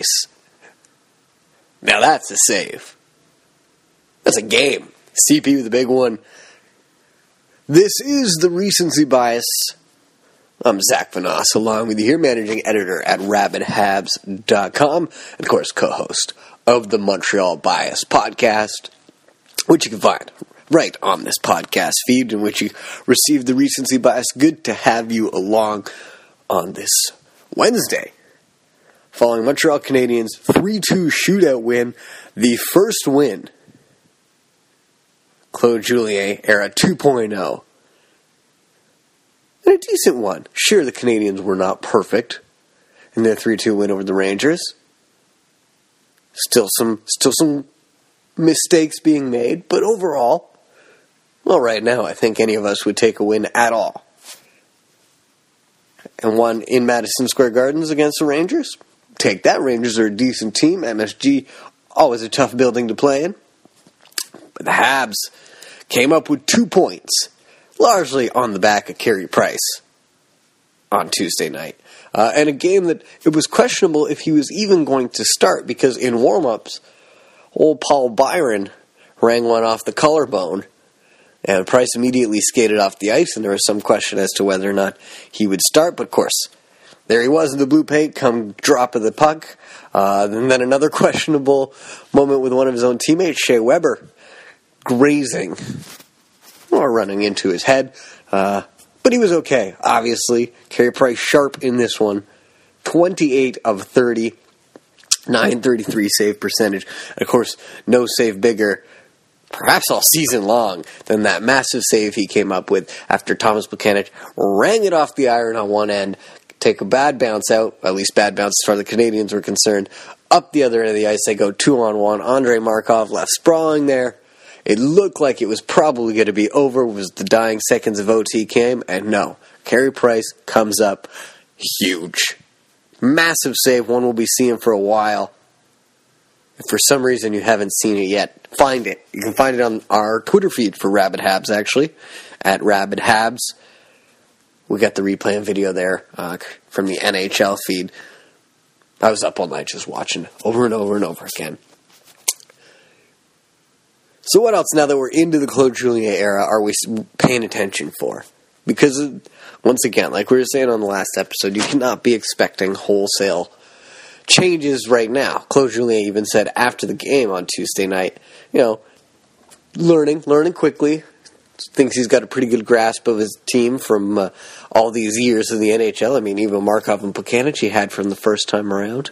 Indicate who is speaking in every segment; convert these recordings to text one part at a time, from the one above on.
Speaker 1: Price. Now that's a save. That's a game. CP with the big one. This is the Recency Bias. I'm Zach Vanoss, along with you here, managing editor at rabidhabs.com, and of course, co-host of the Montreal Bias podcast, which you can find right on this podcast feed, in which you receive the Recency Bias. Good to have you along on this Wednesday. Following Montreal Canadiens' 3-2 shootout win, the first win, Claude Julien era 2.0. And a decent one. Sure, the Canadiens were not perfect in their 3-2 win over the Rangers. Still some mistakes being made, but overall, well, right now, I think any of us would take a win at all. And one in Madison Square Gardens against the Rangers. Take that. Rangers are a decent team. MSG, always a tough building to play in. But the Habs came up with 2 points, largely on the back of Carey Price on Tuesday night. And a game that it was questionable if he was even going to start, because in warm-ups, old Paul Byron rang one off the collarbone, and Price immediately skated off the ice, and there was some question as to whether or not he would start. But of course, there he was in the blue paint, come drop of the puck. And then another questionable moment with one of his own teammates, Shea Weber, grazing or running into his head. But he was okay, obviously. Carey Price sharp in this one. 28 of 30, 933 save percentage. And of course, no save bigger, perhaps all season long, than that massive save he came up with after Thomas Plekanec rang it off the iron on one end, take a bad bounce out, at least bad bounce as far as the Canadians were concerned. Up the other end of the ice, they go 2-on-1. Andrei Markov left sprawling there. It looked like it was probably going to be over as the dying seconds of OT came, and no. Carey Price comes up huge. Massive save, one we'll be seeing for a while. If for some reason you haven't seen it yet, find it. You can find it on our Twitter feed for Rabid Habs, actually, at Rabid Habs. We got the replay and video there from the NHL feed. I was up all night just watching over and over and over again. So what else, now that we're into the Claude Julien era, are we paying attention for? Because, once again, like we were saying on the last episode, you cannot be expecting wholesale changes right now. Claude Julien even said after the game on Tuesday night, learning quickly, thinks he's got a pretty good grasp of his team from all these years in the NHL. I mean, even Markov and Plekanec he had from the first time around.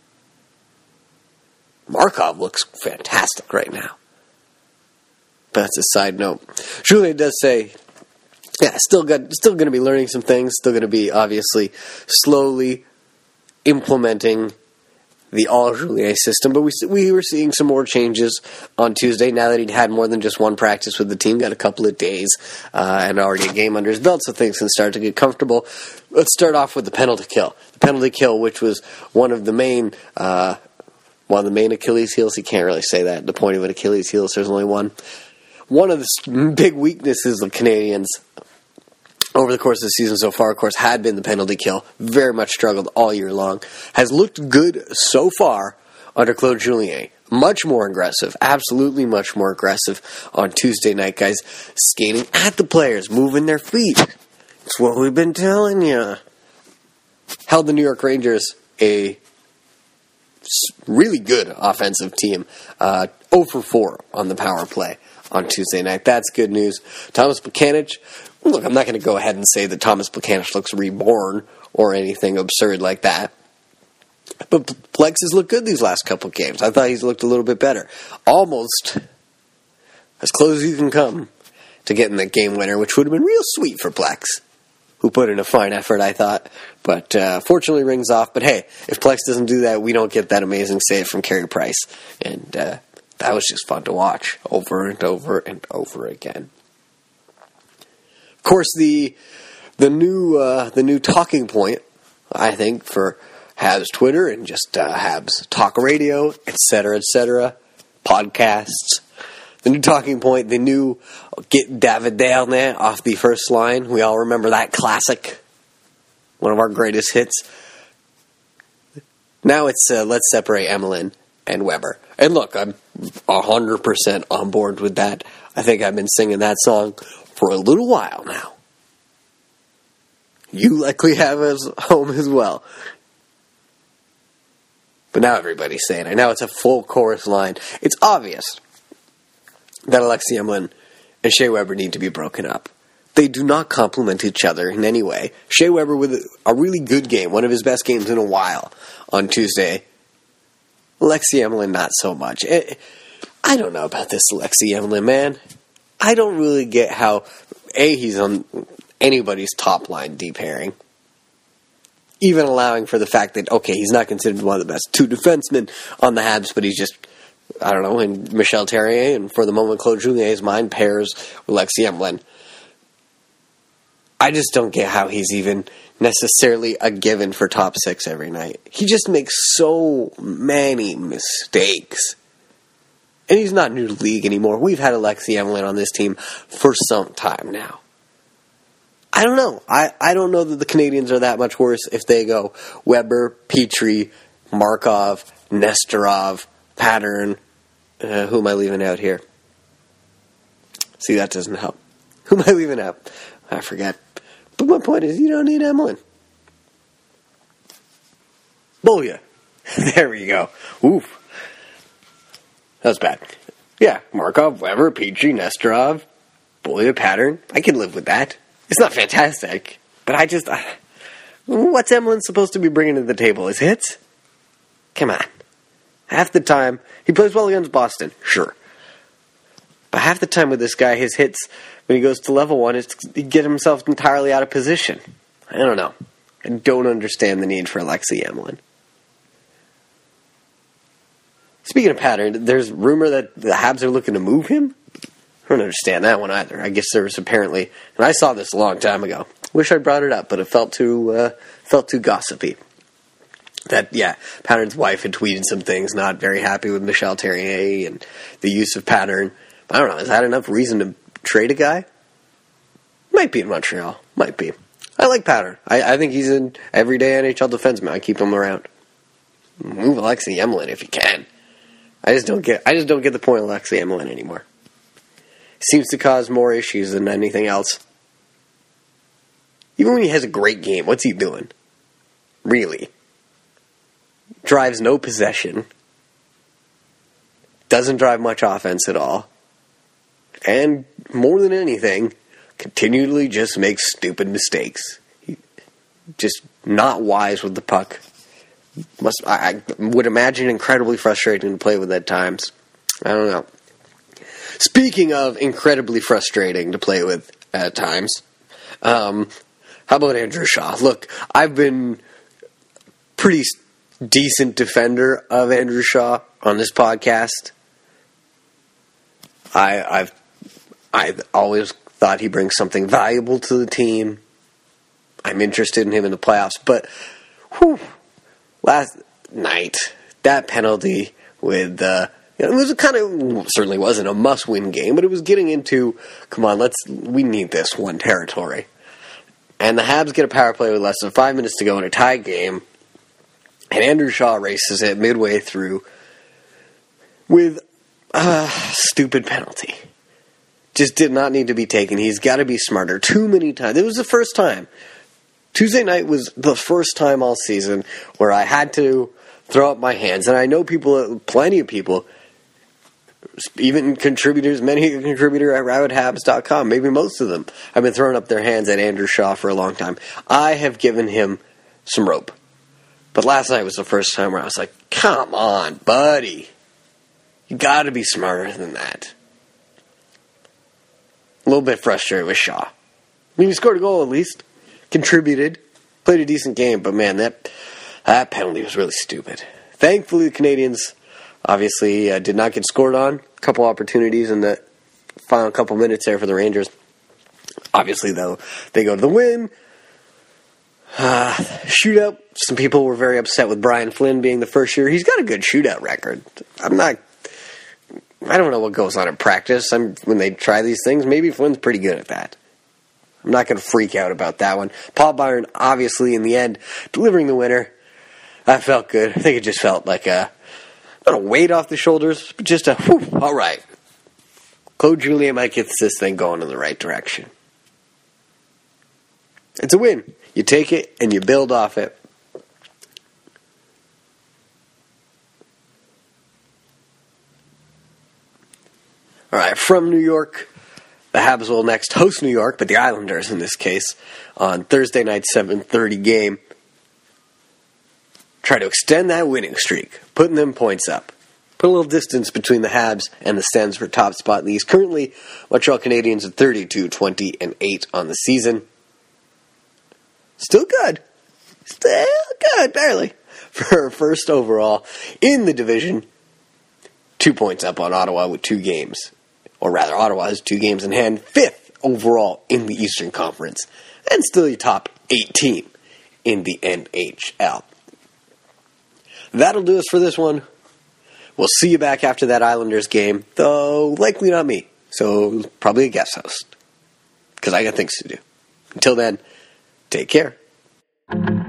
Speaker 1: Markov looks fantastic right now. But that's a side note. Julien does say, still going to be learning some things. Still going to be, obviously, slowly implementing the all-Julien system. But we were seeing some more changes on Tuesday now that he'd had more than just one practice with the team, got a couple of days, and already a game under his belt, so things can start to get comfortable. Let's start off with the penalty kill. The penalty kill, which was one of the main Achilles heels. You can't really say that. The point of an Achilles heel is there's only one. One of the big weaknesses of Canadians over the course of the season so far, of course, had been the penalty kill. Very much struggled all year long. Has looked good so far under Claude Julien. Much more aggressive. Absolutely much more aggressive on Tuesday night, guys. Skating at the players. Moving their feet. It's what we've been telling you. Held the New York Rangers a really good offensive team. 0 for 4 on the power play on Tuesday night. That's good news. Thomas Plekanec, look, I'm not going to go ahead and say that Thomas Plekanec looks reborn or anything absurd like that. But Plex has looked good these last couple of games. I thought he's looked a little bit better. Almost as close as you can come to getting that game winner, which would have been real sweet for Plex, who put in a fine effort, I thought. But fortunately rings off. But hey, if Plex doesn't do that, we don't get that amazing save from Carey Price. And that was just fun to watch over and over and over again. Of course, the new talking point, I think, for Habs Twitter and just Habs Talk Radio, etc., podcasts. The new talking point, the new get David Dernay off the first line. We all remember that classic, one of our greatest hits. Now it's let's separate Emelin and Weber. And look, I'm 100% on board with that. I think I've been singing that song for a little while now. You likely have us home as well. But now everybody's saying it. Now it's a full chorus line. It's obvious that Alexei Emelin and Shea Weber need to be broken up. They do not complement each other in any way. Shea Weber with a really good game, one of his best games in a while on Tuesday. Alexei Emelin, not so much. I don't know about this Alexei Emelin, man. I don't really get how, he's on anybody's top line D pairing. Even allowing for the fact that, he's not considered one of the best two defensemen on the Habs, but he's just, in Michel Therrien, and for the moment, Claude Julien's mind pairs with Alexei Emelin. I just don't get how he's even necessarily a given for top six every night. He just makes so many mistakes. And he's not new to the league anymore. We've had Alexei Emelin on this team for some time now. I don't know. I don't know that the Canadiens are that much worse if they go Weber, Petrie, Markov, Nestorov, Pattern. Who am I leaving out here? See, that doesn't help. Who am I leaving out? I forget. But my point is, you don't need Emelin. Booyah. There we go. Oof. That was bad. Yeah, Markov, Weber, Petrie, Nestorov, Booyah, Pattern. I can live with that. It's not fantastic, but what's Emelin supposed to be bringing to the table? His hits? Come on. Half the time, he plays well against Boston, sure. But half the time with this guy, his hits, when he goes to level one, is to get himself entirely out of position. I don't know. I don't understand the need for Alexei Emelin. Speaking of Pattern, there's rumor that the Habs are looking to move him. I don't understand that one either. I guess there was apparently, and I saw this a long time ago. Wish I brought it up, but it felt too gossipy. That, Pattern's wife had tweeted some things, not very happy with Michel Therrien and the use of Pattern. I don't know, is that enough reason to trade a guy? Might be in Montreal. Might be. I like Pattern. I think he's an everyday NHL defenseman. I keep him around. Move Alexei Emelin if you can. I just don't get the point of Alexei Emelin anymore. Seems to cause more issues than anything else. Even when he has a great game, what's he doing? Really? Drives no possession. Doesn't drive much offense at all. And more than anything, continually just makes stupid mistakes. Just not wise with the puck. I would imagine incredibly frustrating to play with at times. I don't know. Speaking of incredibly frustrating to play with at times, how about Andrew Shaw? Look, I've been pretty decent defender of Andrew Shaw on this podcast. I've always thought he brings something valuable to the team. I'm interested in him in the playoffs, but last night that penalty with it was certainly wasn't a must-win game, but it was getting into, come on, we need this one territory. And the Habs get a power play with less than 5 minutes to go in a tie game, and Andrew Shaw races it midway through with a stupid penalty. Just did not need to be taken. He's got to be smarter. Too many times. It was the first time. Tuesday night was the first time all season where I had to throw up my hands. And I know plenty of people, even contributors, many a contributor at RabidHabs.com, maybe most of them, have been throwing up their hands at Andrew Shaw for a long time. I have given him some rope. But last night was the first time where I was like, come on, buddy. You got to be smarter than that. A little bit frustrated with Shaw. I mean, he scored a goal at least. Contributed. Played a decent game. But, man, that penalty was really stupid. Thankfully, the Canadiens obviously did not get scored on. A couple opportunities in the final couple minutes there for the Rangers. Obviously, though, they go to the win. Shootout. Some people were very upset with Brian Flynn being the first shooter. He's got a good shootout record. I don't know what goes on in practice. When they try these things, maybe Flynn's pretty good at that. I'm not going to freak out about that one. Paul Byron, obviously, in the end, delivering the winner. That felt good. I think it just felt like not a weight off the shoulders, but just a whew, all right. Claude Julien might get this thing going in the right direction. It's a win. You take it and you build off it. All right, from New York, the Habs will next host New York, but the Islanders in this case, on Thursday night 7:30 game. Try to extend that winning streak, putting them points up. Put a little distance between the Habs and the Sens for top spot in the East. Currently, Montreal Canadiens at 32-20-8 on the season. Still good. Still good, barely. For first overall in the division. 2 points up on Ottawa with 2 games. Or rather, Ottawa has 2 games in hand. 5th overall in the Eastern Conference. And still your top 8 team in the NHL. That'll do us for this one. We'll see you back after that Islanders game. Though, likely not me. So, probably a guest host. Because I got things to do. Until then, take care.